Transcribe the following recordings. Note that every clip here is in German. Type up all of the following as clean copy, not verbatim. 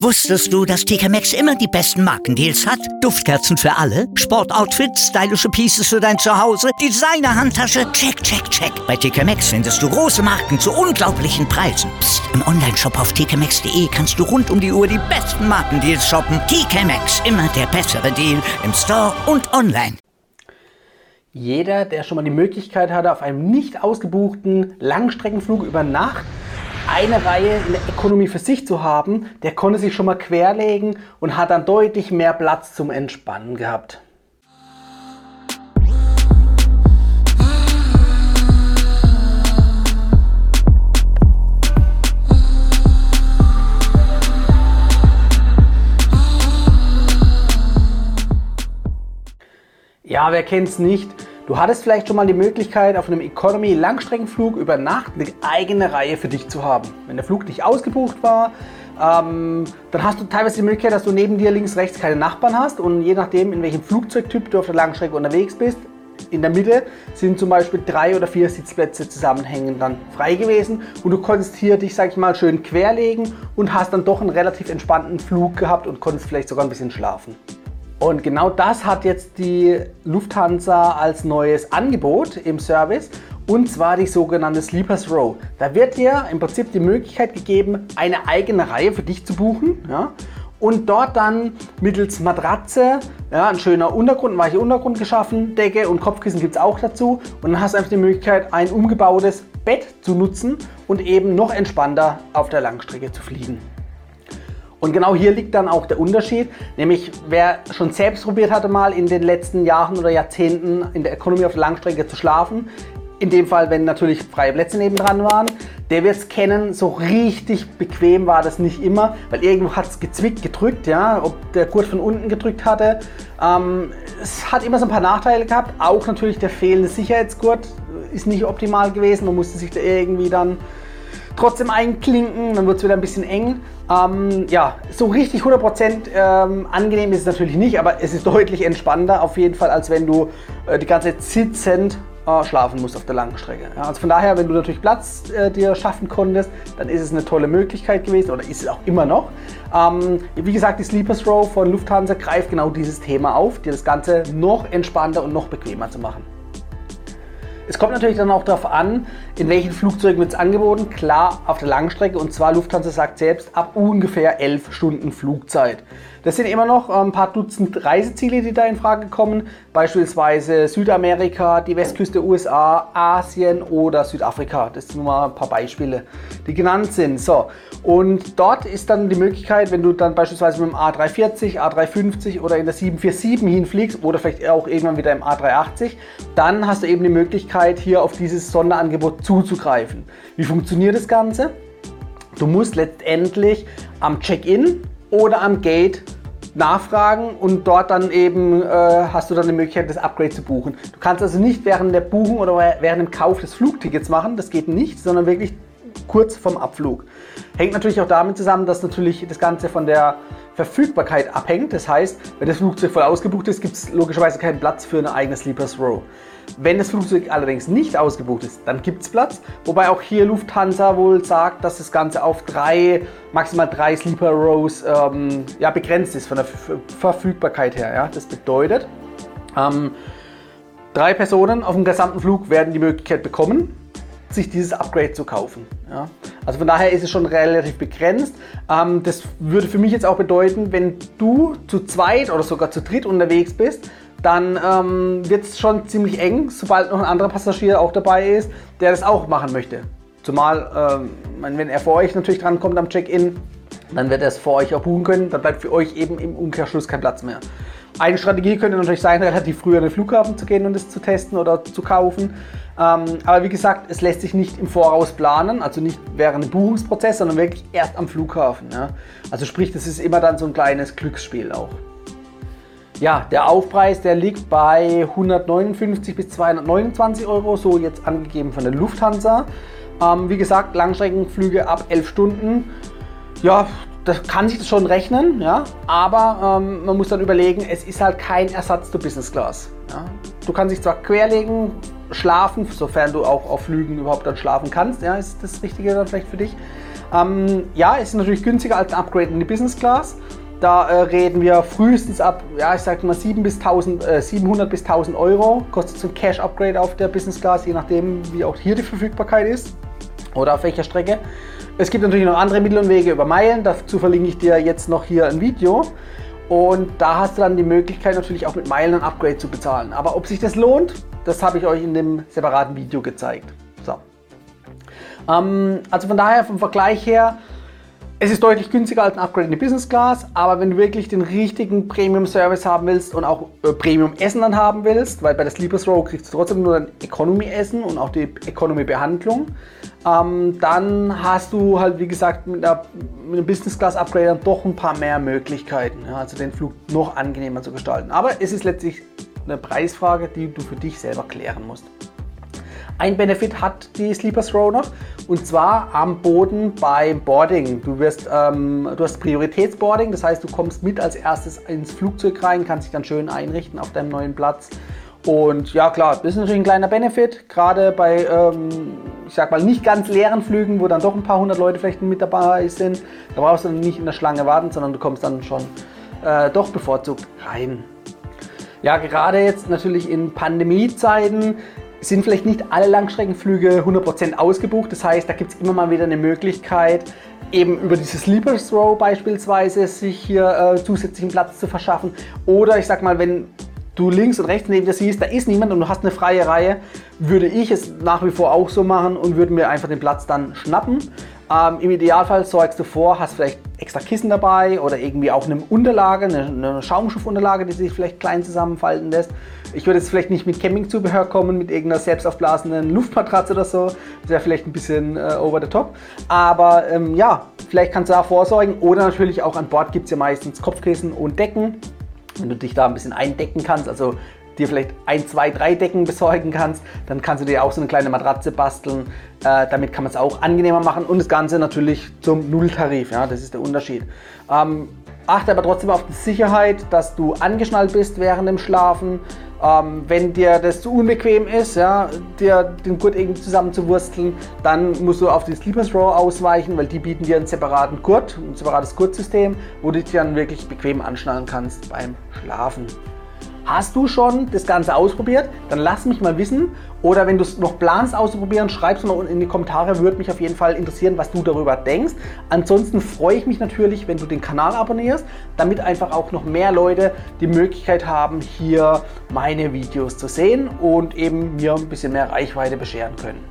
Wusstest du, dass TK Maxx immer die besten Markendeals hat? Duftkerzen für alle, Sportoutfits, stylische Pieces für dein Zuhause, Designer-Handtasche, check, check, check. Bei TK Maxx findest du große Marken zu unglaublichen Preisen. Psst. Im Onlineshop auf tkmaxx.de kannst du rund um die Uhr die besten Markendeals shoppen. TK Maxx, immer der bessere Deal im Store und online. Jeder, der schon mal die Möglichkeit hatte, auf einem nicht ausgebuchten Langstreckenflug über Nacht eine Reihe in der Economy für sich zu haben, der konnte sich schon mal querlegen und hat dann deutlich mehr Platz zum Entspannen gehabt. Ja, wer kennt's nicht? Du hattest vielleicht schon mal die Möglichkeit, auf einem Economy-Langstreckenflug über Nacht eine eigene Reihe für dich zu haben. Wenn der Flug nicht ausgebucht war, dann hast du teilweise die Möglichkeit, dass du neben dir links, rechts keine Nachbarn hast und je nachdem, in welchem Flugzeugtyp du auf der Langstrecke unterwegs bist, in der Mitte sind zum Beispiel 3 oder 4 Sitzplätze zusammenhängend dann frei gewesen und du konntest hier dich, sag ich mal, schön querlegen und hast dann doch einen relativ entspannten Flug gehabt und konntest vielleicht sogar ein bisschen schlafen. Und genau das hat jetzt die Lufthansa als neues Angebot im Service, und zwar die sogenannte Sleepers Row. Da wird dir im Prinzip die Möglichkeit gegeben, eine eigene Reihe für dich zu buchen, ja, und dort dann mittels Matratze, ja, ein schöner Untergrund, ein weicher Untergrund geschaffen, Decke und Kopfkissen gibt es auch dazu, und dann hast du einfach die Möglichkeit, ein umgebautes Bett zu nutzen und eben noch entspannter auf der Langstrecke zu fliegen. Und genau hier liegt dann auch der Unterschied, nämlich wer schon selbst probiert hatte, mal in den letzten Jahren oder Jahrzehnten in der Economy auf der Langstrecke zu schlafen, in dem Fall, wenn natürlich freie Plätze nebendran waren, der wird es kennen, so richtig bequem war das nicht immer, weil irgendwo hat es gezwickt, gedrückt, ja, ob der Gurt von unten gedrückt hatte. Es hat immer so ein paar Nachteile gehabt, auch natürlich der fehlende Sicherheitsgurt ist nicht optimal gewesen, man musste sich da irgendwie dann trotzdem einklinken, dann wird es wieder ein bisschen eng. Ja, so richtig 100% angenehm ist es natürlich nicht, aber es ist deutlich entspannter auf jeden Fall, als wenn du die ganze Zeit sitzend schlafen musst auf der Langstrecke. Ja, also von daher, wenn du natürlich Platz dir schaffen konntest, dann ist es eine tolle Möglichkeit gewesen oder ist es auch immer noch. Wie gesagt, die Sleepers Row von Lufthansa greift genau dieses Thema auf, dir das Ganze noch entspannter und noch bequemer zu machen. Es kommt natürlich dann auch darauf an, in welchen Flugzeugen wird es angeboten. Klar, auf der Langstrecke, und zwar Lufthansa sagt selbst, ab ungefähr 11 Stunden Flugzeit. Das sind immer noch ein paar Dutzend Reiseziele, die da in Frage kommen. Beispielsweise Südamerika, die Westküste der USA, Asien oder Südafrika. Das sind nur mal ein paar Beispiele, die genannt sind. So. Und dort ist dann die Möglichkeit, wenn du dann beispielsweise mit dem A340, A350 oder in der 747 hinfliegst oder vielleicht auch irgendwann wieder im A380, dann hast du eben die Möglichkeit, hier auf dieses Sonderangebot zuzugreifen. Wie funktioniert das Ganze? Du musst letztendlich am Check-in oder am Gate nachfragen und dort dann eben hast du dann die Möglichkeit, das Upgrade zu buchen. Du kannst also nicht während der Buchung oder während dem Kauf des Flugtickets machen, das geht nicht, sondern wirklich kurz vorm Abflug. Hängt natürlich auch damit zusammen, dass natürlich das Ganze von der Verfügbarkeit abhängt. Das heißt, wenn das Flugzeug voll ausgebucht ist, gibt es logischerweise keinen Platz für eine eigene Sleepers Row. Wenn das Flugzeug allerdings nicht ausgebucht ist, dann gibt es Platz. Wobei auch hier Lufthansa wohl sagt, dass das Ganze auf maximal drei Sleeper Rows begrenzt ist von der Verfügbarkeit her. Ja? Das bedeutet, 3 Personen auf dem gesamten Flug werden die Möglichkeit bekommen, sich dieses Upgrade zu kaufen. Ja? Also von daher ist es schon relativ begrenzt. Das würde für mich jetzt auch bedeuten, wenn du zu zweit oder sogar zu dritt unterwegs bist, dann wird es schon ziemlich eng, sobald noch ein anderer Passagier auch dabei ist, der das auch machen möchte. Zumal, wenn er vor euch natürlich drankommt am Check-in, dann wird er es vor euch auch buchen können, dann bleibt für euch eben im Umkehrschluss kein Platz mehr. Eine Strategie könnte natürlich sein, relativ früh an den Flughafen zu gehen und es zu testen oder zu kaufen. Aber wie gesagt, es lässt sich nicht im Voraus planen, also nicht während dem Buchungsprozess, sondern wirklich erst am Flughafen. Ja? Also sprich, das ist immer dann so ein kleines Glücksspiel auch. Ja, der Aufpreis, der liegt bei 159 bis 229 Euro, so jetzt angegeben von der Lufthansa. Wie gesagt, Langstreckenflüge ab 11 Stunden. Ja, das kann sich schon rechnen, ja, aber man muss dann überlegen, es ist halt kein Ersatz zur Business Class. Ja. Du kannst dich zwar querlegen, schlafen, sofern du auch auf Flügen überhaupt dann schlafen kannst, ja, ist das Richtige dann vielleicht für dich. Ja, es ist natürlich günstiger als ein Upgrade in die Business Class. Da reden wir frühestens ab, ja, ich sag mal 700 bis 1000 Euro. Kostet so ein Cash-Upgrade auf der Business Class, je nachdem, wie auch hier die Verfügbarkeit ist oder auf welcher Strecke. Es gibt natürlich noch andere Mittel und Wege über Meilen. Dazu verlinke ich dir jetzt noch hier ein Video. Und da hast du dann die Möglichkeit, natürlich auch mit Meilen ein Upgrade zu bezahlen. Aber ob sich das lohnt, das habe ich euch in dem separaten Video gezeigt. So. Also von daher, vom Vergleich her, es ist deutlich günstiger als ein Upgrade in die Business Class, aber wenn du wirklich den richtigen Premium Service haben willst und auch Premium Essen dann haben willst, weil bei der Sleepers Row kriegst du trotzdem nur ein Economy Essen und auch die Economy Behandlung, dann hast du halt, wie gesagt, mit einem Business Class Upgrade dann doch ein paar mehr Möglichkeiten, ja, also den Flug noch angenehmer zu gestalten. Aber es ist letztlich eine Preisfrage, die du für dich selber klären musst. Ein Benefit hat die Sleepers Row noch, und zwar am Boden beim Boarding. Du hast Prioritätsboarding, das heißt, du kommst mit als erstes ins Flugzeug rein, kannst dich dann schön einrichten auf deinem neuen Platz. Und ja klar, das ist natürlich ein kleiner Benefit, gerade bei, ich sag mal, nicht ganz leeren Flügen, wo dann doch ein paar hundert Leute vielleicht mit dabei sind. Da brauchst du dann nicht in der Schlange warten, sondern du kommst dann schon doch bevorzugt rein. Ja, gerade jetzt natürlich in Pandemiezeiten sind vielleicht nicht alle Langstreckenflüge 100% ausgebucht. Das heißt, da gibt es immer mal wieder eine Möglichkeit, eben über diese Sleepers Row beispielsweise sich hier zusätzlichen Platz zu verschaffen. Oder ich sag mal, wenn du links und rechts neben dir siehst, da ist niemand und du hast eine freie Reihe, würde ich es nach wie vor auch so machen und würde mir einfach den Platz dann schnappen. Im Idealfall sorgst du vor, hast vielleicht extra Kissen dabei oder irgendwie auch eine Unterlage, eine Schaumstoffunterlage, die sich vielleicht klein zusammenfalten lässt. Ich würde jetzt vielleicht nicht mit Campingzubehör kommen, mit irgendeiner selbst aufblasenden Luftmatratze oder so. Das wäre vielleicht ein bisschen over the top. Aber ja, vielleicht kannst du da vorsorgen. Oder natürlich auch an Bord gibt es ja meistens Kopfkissen und Decken. Wenn du dich da ein bisschen eindecken kannst, also dir vielleicht 1, 2, 3 Decken besorgen kannst, dann kannst du dir auch so eine kleine Matratze basteln. Damit kann man es auch angenehmer machen und das Ganze natürlich zum Nulltarif. Ja, das ist der Unterschied. Achte aber trotzdem auf die Sicherheit, dass du angeschnallt bist während dem Schlafen. Wenn dir das zu unbequem ist, ja, dir den Gurt irgendwie zusammenzuwursteln, dann musst du auf die Sleepers Row ausweichen, weil die bieten dir einen separaten Gurt, ein separates Gurtsystem, wo du dich dann wirklich bequem anschnallen kannst beim Schlafen. Hast du schon das Ganze ausprobiert? Dann lass mich mal wissen. Oder wenn du es noch planst auszuprobieren, schreib es noch unten in die Kommentare. Würde mich auf jeden Fall interessieren, was du darüber denkst. Ansonsten freue ich mich natürlich, wenn du den Kanal abonnierst, damit einfach auch noch mehr Leute die Möglichkeit haben, hier meine Videos zu sehen und eben mir ein bisschen mehr Reichweite bescheren können.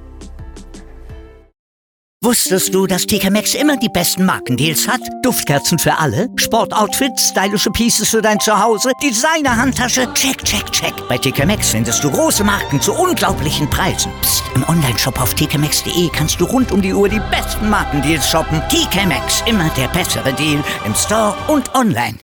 Wusstest du, dass TK Maxx immer die besten Markendeals hat? Duftkerzen für alle, Sportoutfits, stylische Pieces für dein Zuhause, Designer-Handtasche, check, check, check. Bei TK Maxx findest du große Marken zu unglaublichen Preisen. Psst. Im Onlineshop auf tkmaxx.de kannst du rund um die Uhr die besten Markendeals shoppen. TK Maxx, immer der bessere Deal im Store und online.